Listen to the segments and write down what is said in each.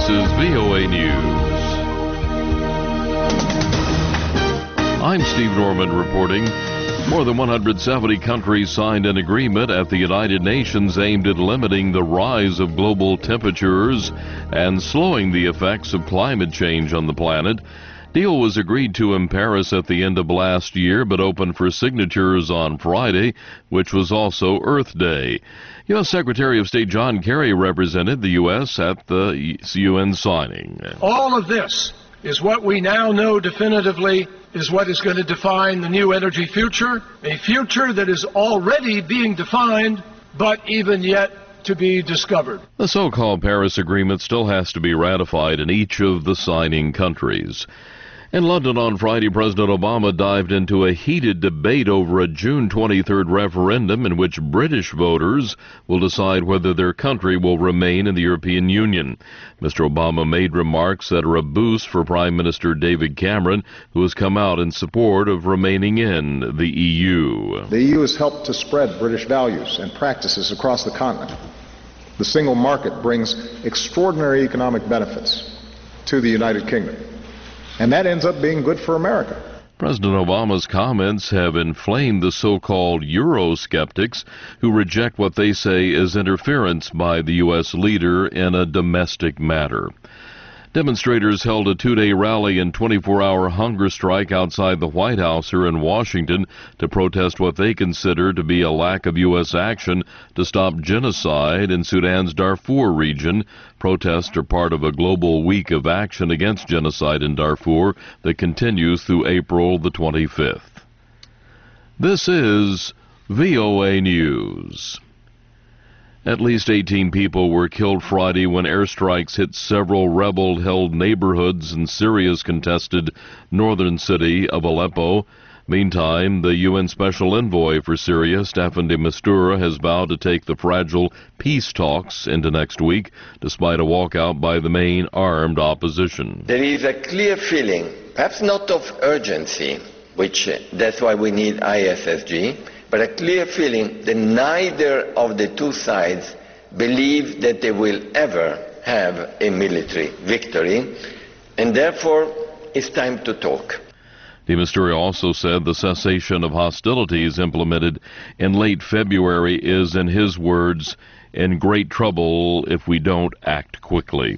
is VOA News. I'm Steve Norman reporting. More than 170 countries signed an agreement at the United Nations aimed at limiting the rise of global temperatures and slowing the effects of climate change on the planet. Deal was agreed to in Paris at the end of last year, but opened for signatures on Friday, which was also Earth Day. U.S. Secretary of State John Kerry represented the U.S. at the UN signing. All of this is what we now know definitively is what is going to define the new energy future, a future that is already being defined, but even yet to be discovered. The so-called Paris Agreement still has to be ratified in each of the signing countries. In London on Friday, President Obama dived into a heated debate over a June 23rd referendum in which British voters will decide whether their country will remain in the European Union. Mr. Obama made remarks that are a boost for Prime Minister David Cameron, who has come out in support of remaining in the EU. The EU has helped to spread British values and practices across the continent. The single market brings extraordinary economic benefits to the United Kingdom. And that ends up being good for America. President Obama's comments have inflamed the so-called Eurosceptics, who reject what they say is interference by the U.S. leader in a domestic matter. Demonstrators held a two-day rally and 24-hour hunger strike outside the White House here in Washington to protest what they consider to be a lack of U.S. action to stop genocide in Sudan's Darfur region. Protests are part of a global week of action against genocide in Darfur that continues through April the 25th. This is VOA News. At least 18 people were killed Friday when airstrikes hit several rebel-held neighborhoods in Syria's contested northern city of Aleppo. Meantime, the UN Special Envoy for Syria, Staffan de Mistura, has vowed to take the fragile peace talks into next week, despite a walkout by the main armed opposition. There is a clear feeling, perhaps not of urgency, that's why we need ISSG, but a clear feeling that neither of the two sides believe that they will ever have a military victory, and therefore it's time to talk. De Mistura also said the cessation of hostilities implemented in late February is, in his words, in great trouble if we don't act quickly.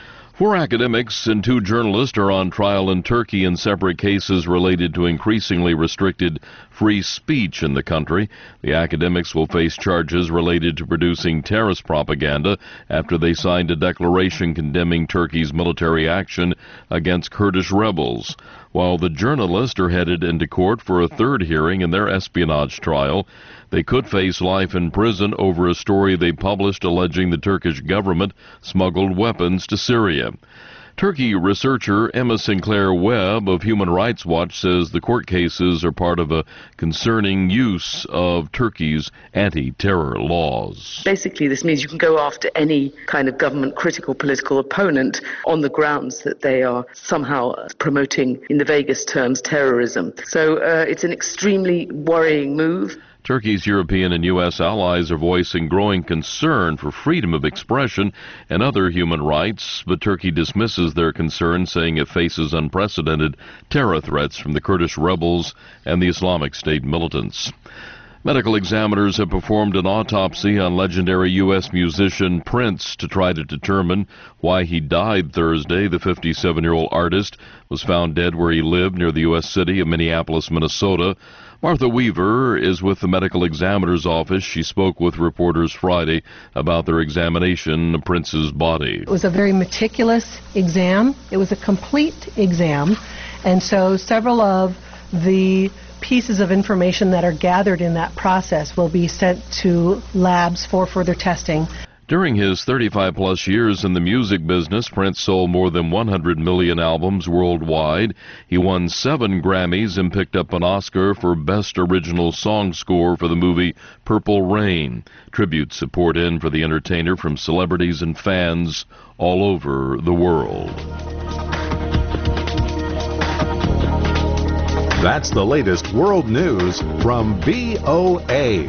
4 academics and 2 journalists are on trial in Turkey in separate cases related to increasingly restricted free speech in the country. The academics will face charges related to producing terrorist propaganda after they signed a declaration condemning Turkey's military action against Kurdish rebels, while the journalists are headed into court for a 3rd hearing in their espionage trial. They could face life in prison over a story they published alleging the Turkish government smuggled weapons to Syria. Turkey researcher Emma Sinclair Webb of Human Rights Watch says the court cases are part of a concerning use of Turkey's anti-terror laws. Basically, this means you can go after any kind of government-critical political opponent on the grounds that they are somehow promoting, in the vaguest terms, terrorism. So it's an extremely worrying move. Turkey's European and U.S. allies are voicing growing concern for freedom of expression and other human rights, but Turkey dismisses their concern, saying it faces unprecedented terror threats from the Kurdish rebels and the Islamic State militants. Medical examiners have performed an autopsy on legendary U.S. musician Prince to try to determine why he died Thursday. The 57-year-old artist was found dead where he lived near the U.S. city of Minneapolis, Minnesota. Martha Weaver is with the medical examiner's office. She spoke with reporters Friday about their examination of Prince's body. It was a very meticulous exam. It was a complete exam. And so several of the pieces of information that are gathered in that process will be sent to labs for further testing. During his 35-plus years in the music business, Prince sold more than 100 million albums worldwide. He won 7 Grammys and picked up an Oscar for Best Original Song Score for the movie Purple Rain. Tributes have poured in for the entertainer from celebrities and fans all over the world. That's the latest world news from VOA.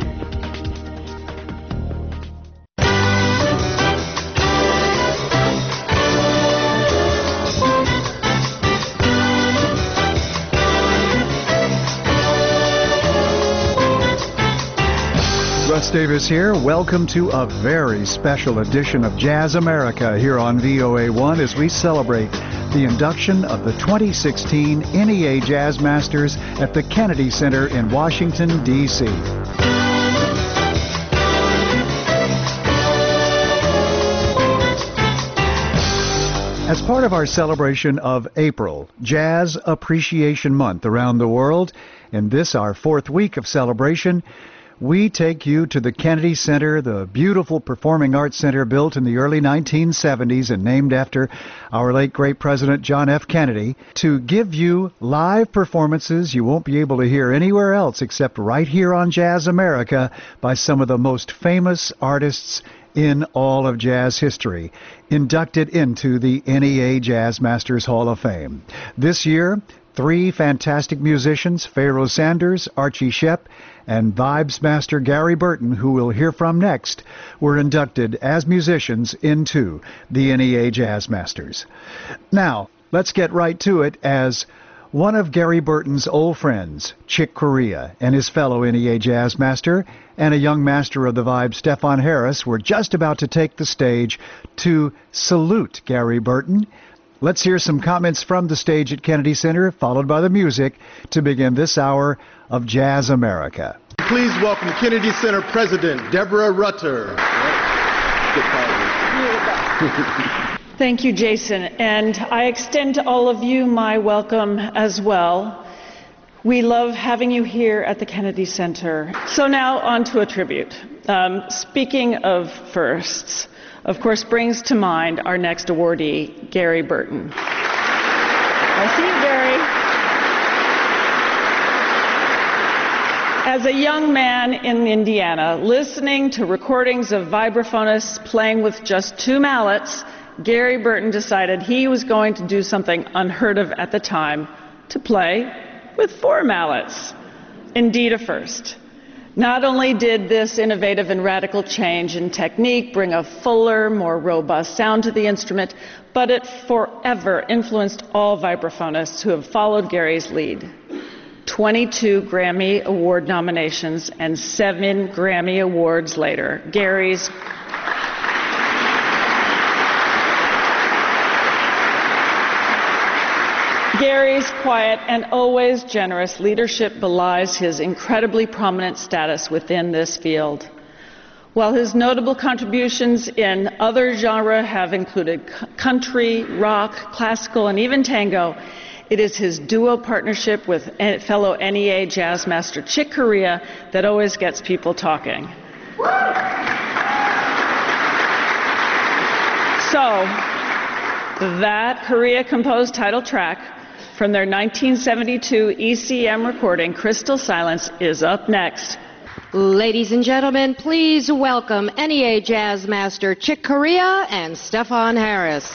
Davis here. Welcome to a very special edition of Jazz America here on VOA1 as we celebrate the induction of the 2016 NEA Jazz Masters at the Kennedy Center in Washington, D.C. As part of our celebration of April, Jazz Appreciation Month around the world, in this our fourth week of celebration, we take you to the Kennedy Center, the beautiful performing arts center built in the early 1970s and named after our late great President John F. Kennedy, to give you live performances you won't be able to hear anywhere else except right here on Jazz America by some of the most famous artists in all of jazz history, inducted into the NEA Jazz Masters Hall of Fame. This year, 3 fantastic musicians, Pharoah Sanders, Archie Shepp, and Vibes Master Gary Burton, who we'll hear from next, were inducted as musicians into the NEA Jazz Masters. Now, let's get right to it as one of Gary Burton's old friends, Chick Corea, and his fellow NEA Jazz Master, and a young master of the vibe, Stefon Harris, were just about to take the stage to salute Gary Burton. Let's hear some comments from the stage at Kennedy Center, followed by the music, to begin this hour of Jazz America. Please welcome Kennedy Center President Deborah Rutter. Thank you, Jason, and I extend to all of you my welcome as well. We love having you here at the Kennedy Center. So now on to a tribute. Speaking of firsts, of course, brings to mind our next awardee, Gary Burton. I see you, Gary. As a young man in Indiana, listening to recordings of vibraphonists playing with just 2 mallets, Gary Burton decided he was going to do something unheard of at the time, to play with 4 mallets. Indeed a first. Not only did this innovative and radical change in technique bring a fuller, more robust sound to the instrument, but it forever influenced all vibraphonists who have followed Gary's lead. 22 Grammy Award nominations and 7 Grammy Awards later, Gary's quiet and always generous leadership belies his incredibly prominent status within this field. While his notable contributions in other genres have included country, rock, classical, and even tango, it is his duo partnership with fellow NEA Jazz Master Chick Corea that always gets people talking. So, that Corea-composed title track from their 1972 ECM recording, Crystal Silence, is up next. Ladies and gentlemen, please welcome NEA Jazz Master Chick Corea and Stefon Harris.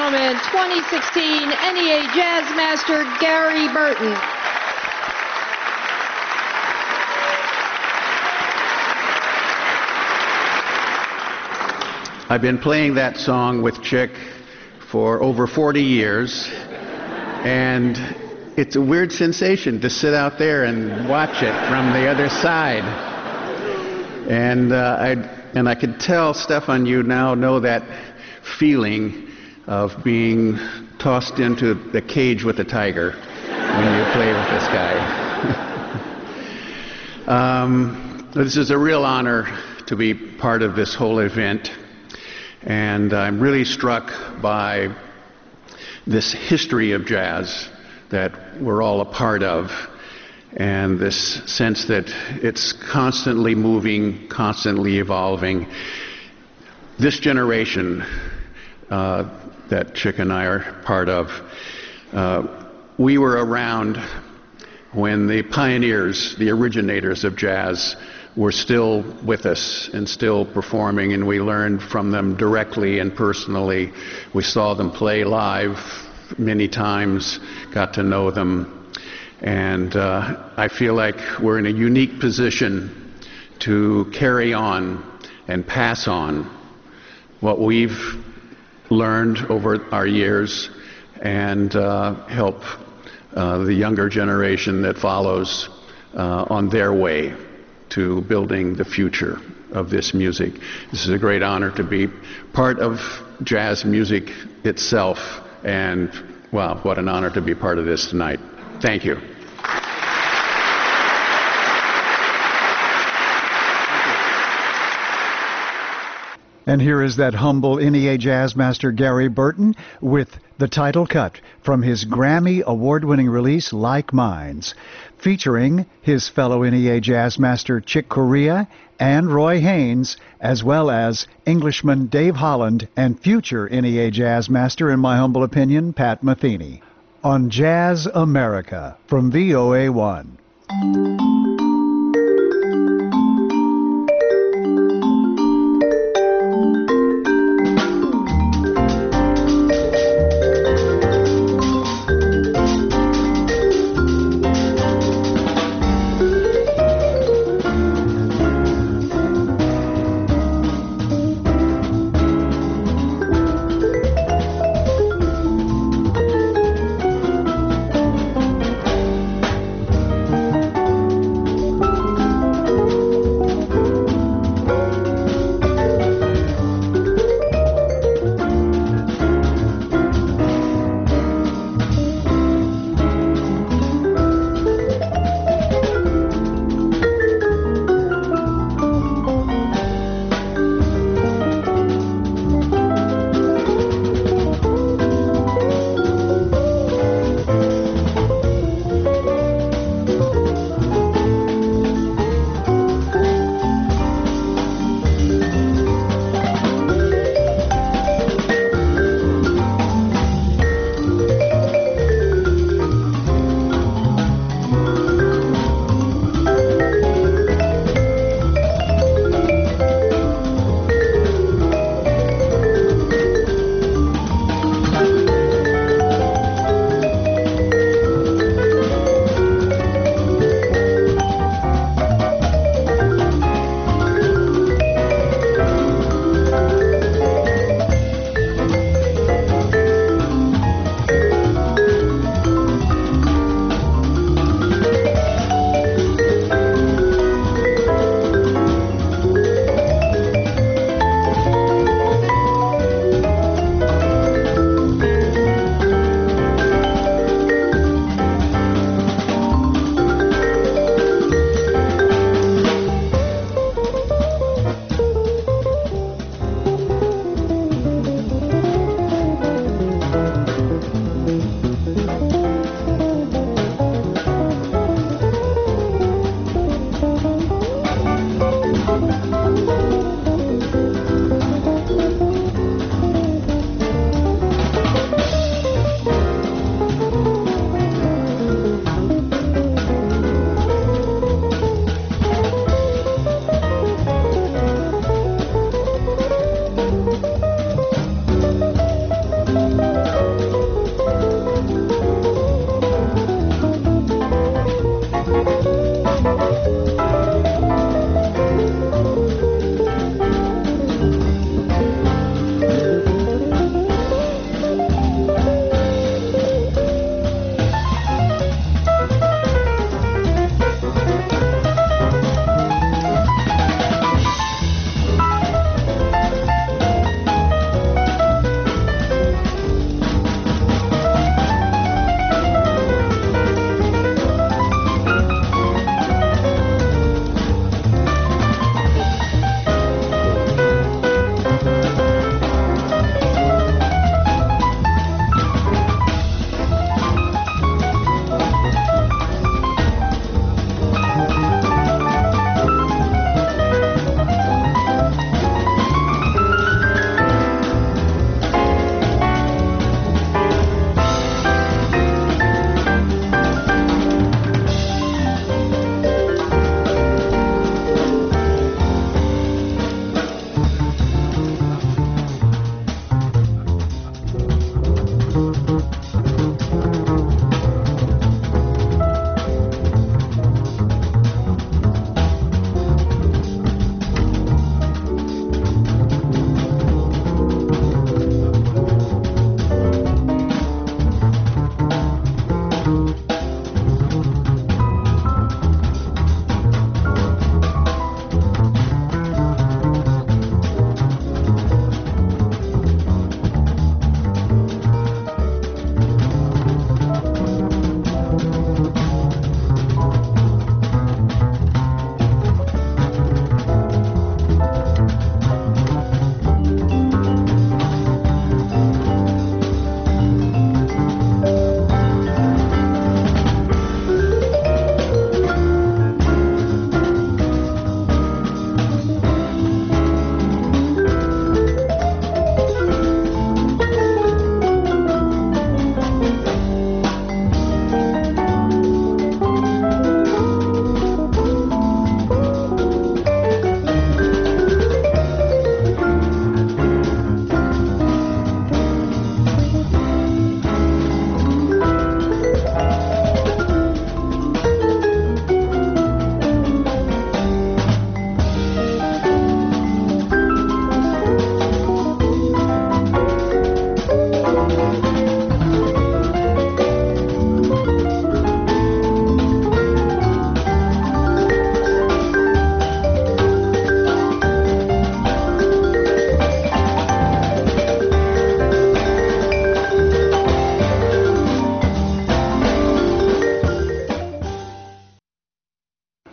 gentlemen, 2016 NEA Jazz Master Gary Burton. I've been playing that song with Chick for over 40 years, and it's a weird sensation to sit out there and watch it from the other side. And I could tell, Stefan, you now know that feeling of being tossed into the cage with a tiger when you play with this guy. This is a real honor to be part of this whole event. And I'm really struck by this history of jazz that we're all a part of, and this sense that it's constantly moving, constantly evolving. This generation that Chick and I are part of, we were around when the pioneers, the originators of jazz, were still with us and still performing, and we learned from them directly and personally. We saw them play live many times, got to know them, and I feel like we're in a unique position to carry on and pass on what we've learned over our years and help the younger generation that follows on their way to building the future of this music. This is a great honor to be part of jazz music itself, and wow, what an honor to be part of this tonight. Thank you. And here is that humble NEA Jazz Master Gary Burton with the title cut from his Grammy award-winning release Like Minds, featuring his fellow NEA Jazz Master Chick Corea and Roy Haynes, as well as Englishman Dave Holland and future NEA Jazz Master, in my humble opinion, Pat Metheny, on Jazz America from VOA1.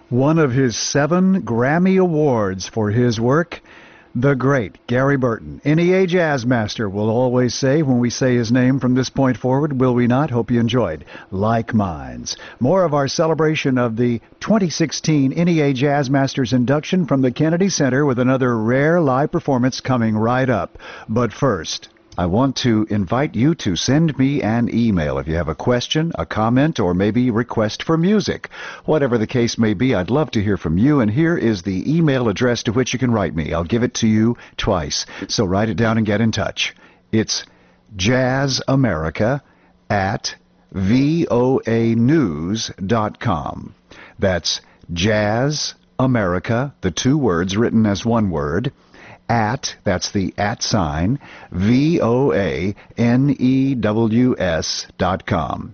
one of his 7 Grammy Awards for his work, the great Gary Burton. NEA Jazz Master, we'll always say when we say his name from this point forward, will we not? Hope you enjoyed. Like Minds. More of our celebration of the 2016 NEA Jazz Masters induction from the Kennedy Center with another rare live performance coming right up. But first, I want to invite you to send me an email if you have a question, a comment, or maybe request for music. Whatever the case may be, I'd love to hear from you, and here is the email address to which you can write me. I'll give it to you twice, so write it down and get in touch. It's jazzamerica@voanews.com. That's jazzamerica, the 2 words written as one word, that's the @ sign, VOANEWS.com.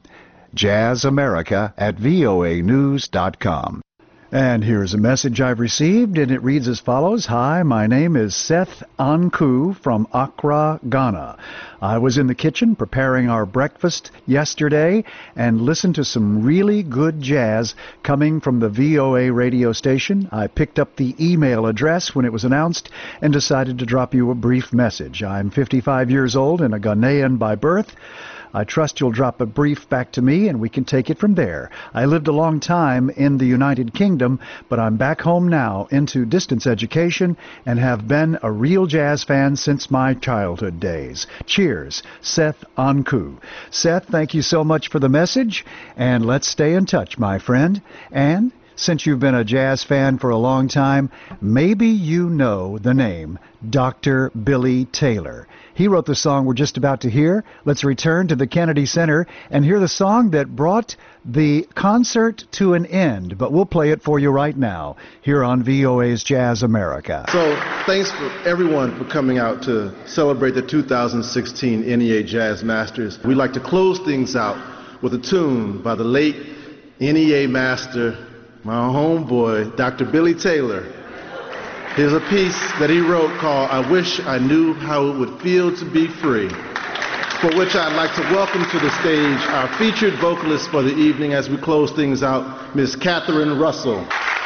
jazzamerica@voanews.com. And here's a message I've received, and it reads as follows. Hi, my name is Seth Anku from Accra, Ghana. I was in the kitchen preparing our breakfast yesterday and listened to some really good jazz coming from the VOA radio station. I picked up the email address when it was announced and decided to drop you a brief message. I'm 55 years old and a Ghanaian by birth. I trust you'll drop a brief back to me and we can take it from there. I lived a long time in the United Kingdom, but I'm back home now into distance education and have been a real jazz fan since my childhood days. Cheers, Seth Anku. Seth, thank you so much for the message, and let's stay in touch, my friend. And since you've been a jazz fan for a long time, maybe you know the name Dr. Billy Taylor. He wrote the song we're just about to hear. Let's return to the Kennedy Center and hear the song that brought the concert to an end. But we'll play it for you right now here on VOA's Jazz America. So thanks for everyone for coming out to celebrate the 2016 NEA Jazz Masters. We'd like to close things out with a tune by the late NEA master, my homeboy, Dr. Billy Taylor. Here's a piece that he wrote called I Wish I Knew How It Would Feel to Be Free, for which I'd like to welcome to the stage our featured vocalist for the evening as we close things out, Miss Catherine Russell.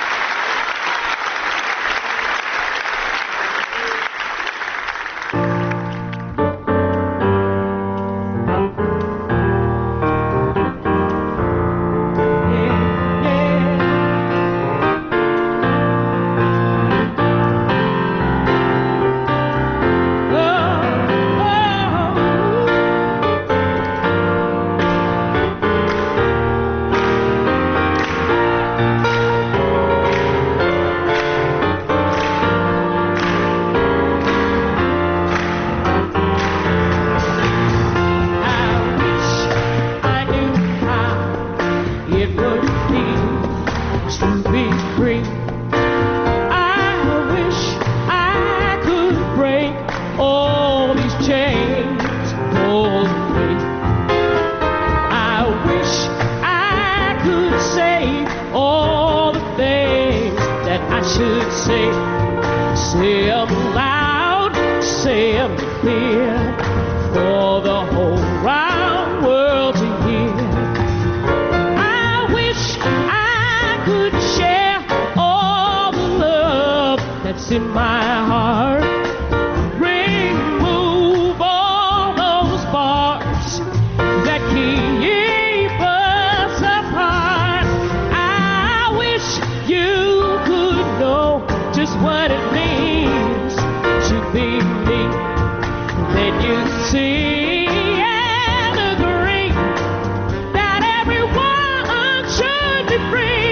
In my heart, remove all those bars that keep us apart. I wish you could know just what it means to be me. Then you see and agree that everyone should be free.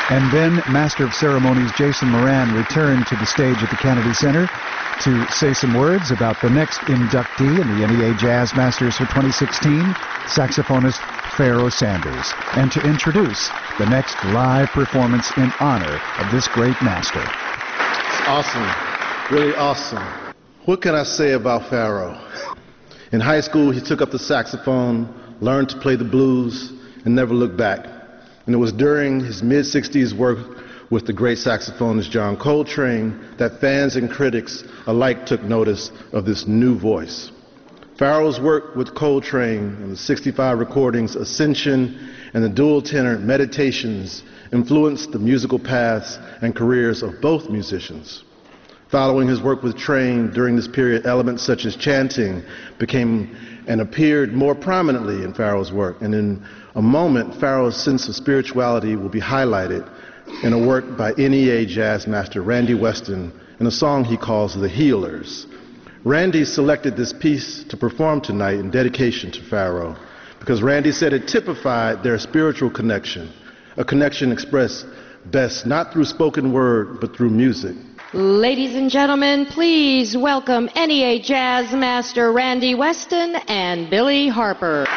And then Master of Ceremonies Jason Moran returned to the stage at the Kennedy Center to say some words about the next inductee in the NEA Jazz Masters for 2016, saxophonist Pharoah Sanders, and to introduce the next live performance in honor of this great master. Awesome. Really awesome. What can I say about Pharoah? In high school, he took up the saxophone, learned to play the blues, and never looked back. And it was during his mid-60s work with the great saxophonist John Coltrane that fans and critics alike took notice of this new voice. Pharoah's work with Coltrane and the 65 recordings Ascension and the dual tenor Meditations influenced the musical paths and careers of both musicians. Following his work with Train during this period, elements such as chanting became and appeared more prominently in Pharoah's work. And in a moment, Pharoah's sense of spirituality will be highlighted in a work by NEA jazz master Randy Weston in a song he calls The Healers. Randy selected this piece to perform tonight in dedication to Pharoah because Randy said it typified their spiritual connection, a connection expressed best not through spoken word but through music. Ladies and gentlemen, please welcome NEA Jazz Master Randy Weston and Billy Harper.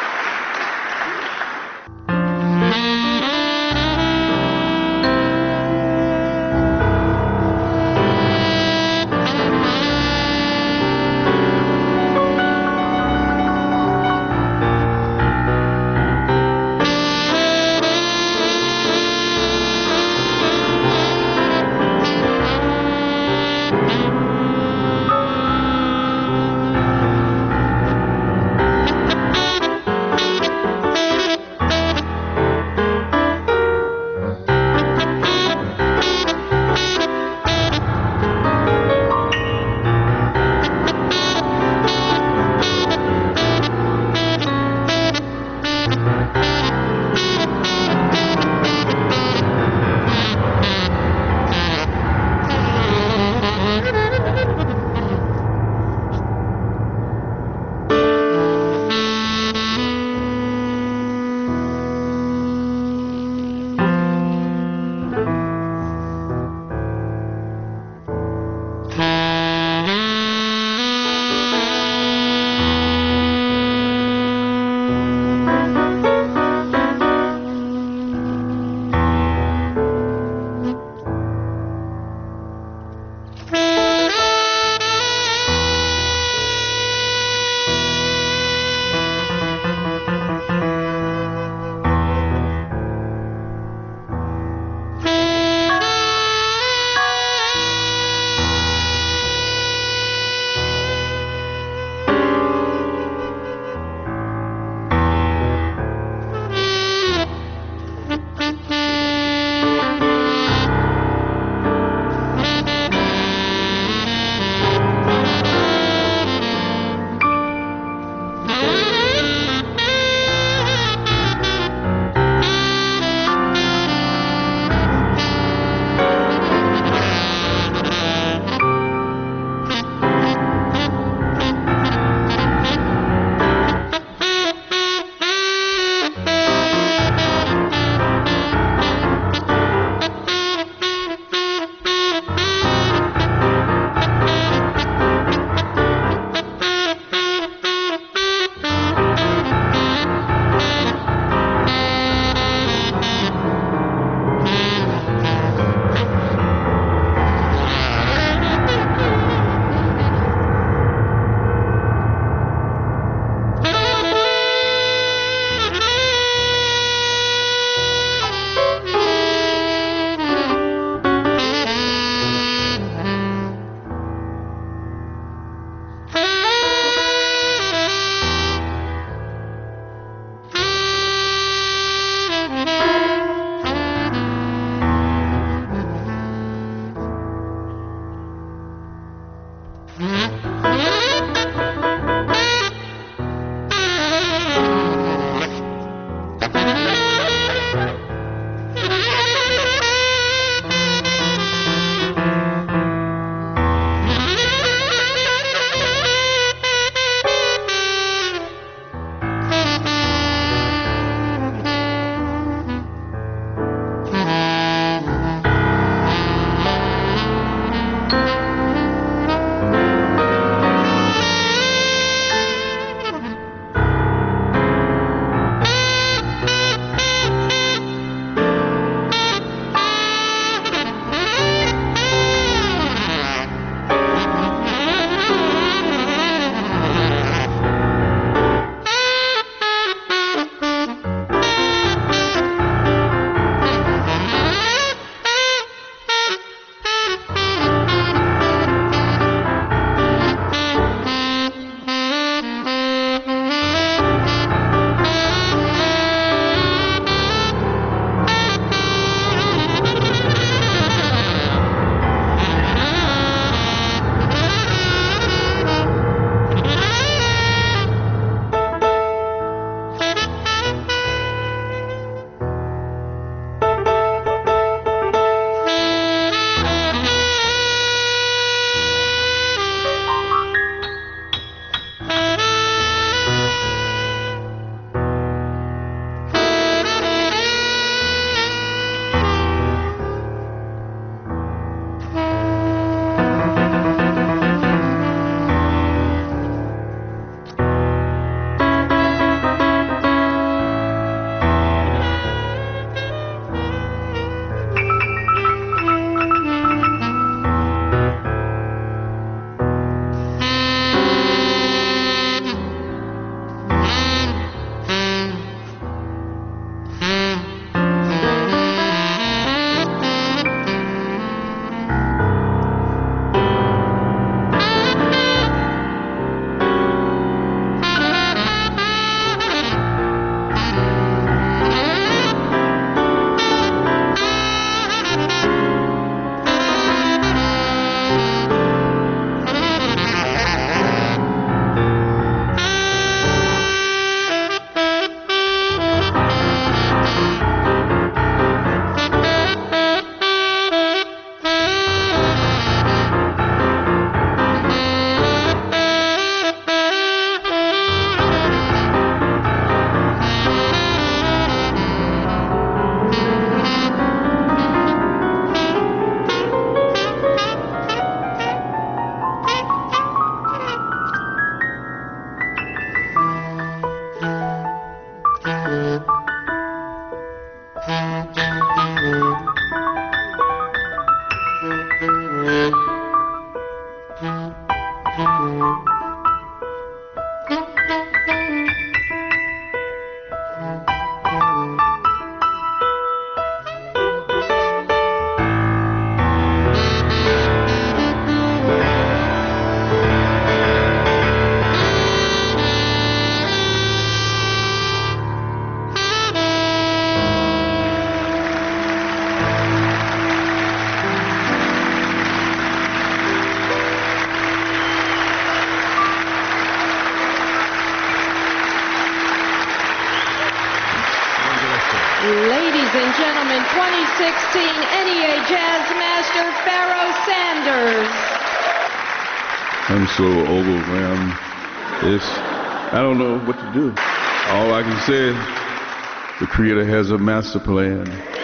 Ladies and gentlemen, 2016 NEA Jazz Master Pharoah Sanders. I'm so overwhelmed. I don't know what to do. All I can say is the Creator has a master plan.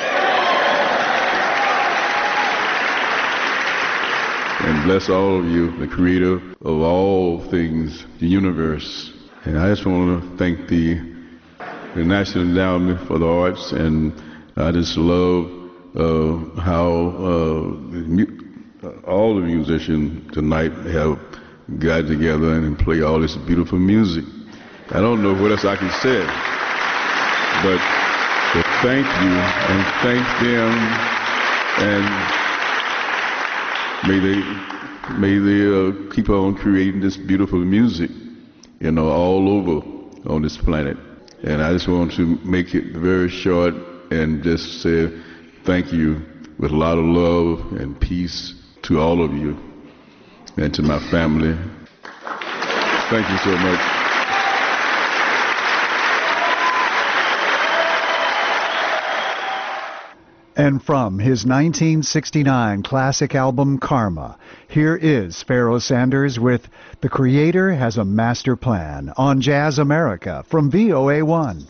And bless all of you, the Creator of all things, the universe. And I just want to thank the National Endowment for the Arts, and I just love how all the musicians tonight have got together and play all this beautiful music. I don't know what else I can say, but thank you and thank them, and may they keep on creating this beautiful music, all over on this planet. And I just want to make it very short and just say thank you with a lot of love and peace to all of you and to my family. Thank you so much. And from his 1969 classic album Karma, here is Pharoah Sanders with The Creator Has a Master Plan on Jazz America from VOA1.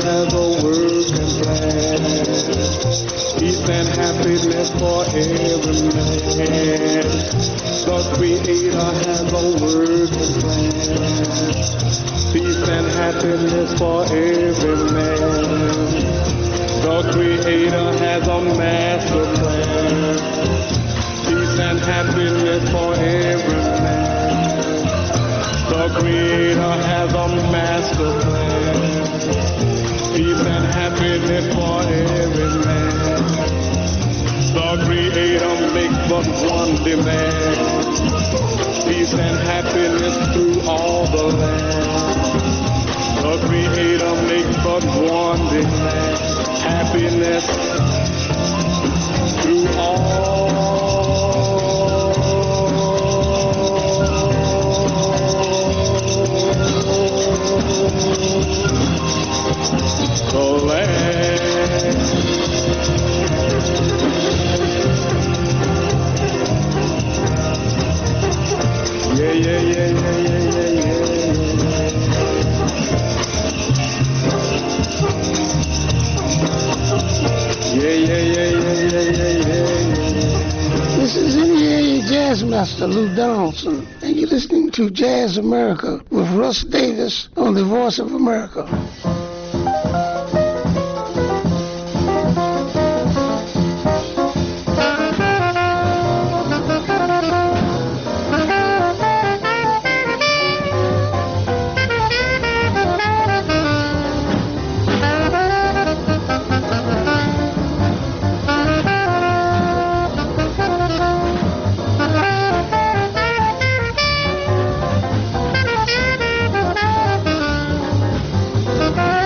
has a working plan. Peace and happiness for every man. The Creator has a working plan. Peace and happiness for every man. The Creator has a master plan. Peace and happiness for every man. The Creator has a master plan. Peace and happiness for every man. The Creator makes but one demand. Peace and happiness through all the land. The Creator makes but one demand. Happiness through all the land. Yeah, yeah, yeah, yeah, yeah, yeah, yeah. Yeah, yeah, yeah, yeah, yeah, yeah, yeah. This is NEA Jazz Master Lou Donaldson, and you're listening to Jazz America with Russ Davis on the Voice of America. Bye.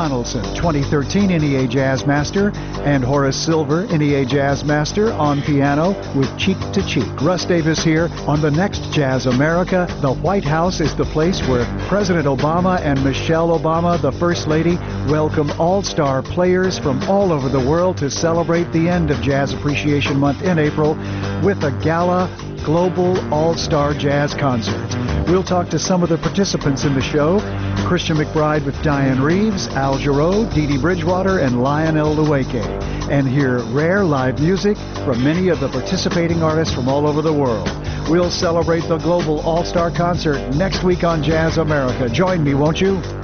Donaldson, 2013 NEA Jazz Master, and Horace Silver, NEA Jazz Master, on piano with Cheek to Cheek. Russ Davis here on the next Jazz America. The White House is the place where President Obama and Michelle Obama, the First Lady, welcome all-star players from all over the world to celebrate the end of Jazz Appreciation Month in April with a gala Global All-Star Jazz Concert. We'll talk to some of the participants in the show: Christian McBride with Diane Reeves, Al Jarreau, Dee Dee Bridgewater, and Lionel Lueke, and hear rare live music from many of the participating artists from all over the world. We'll celebrate the Global All-Star Concert next week on Jazz America. Join me, won't you?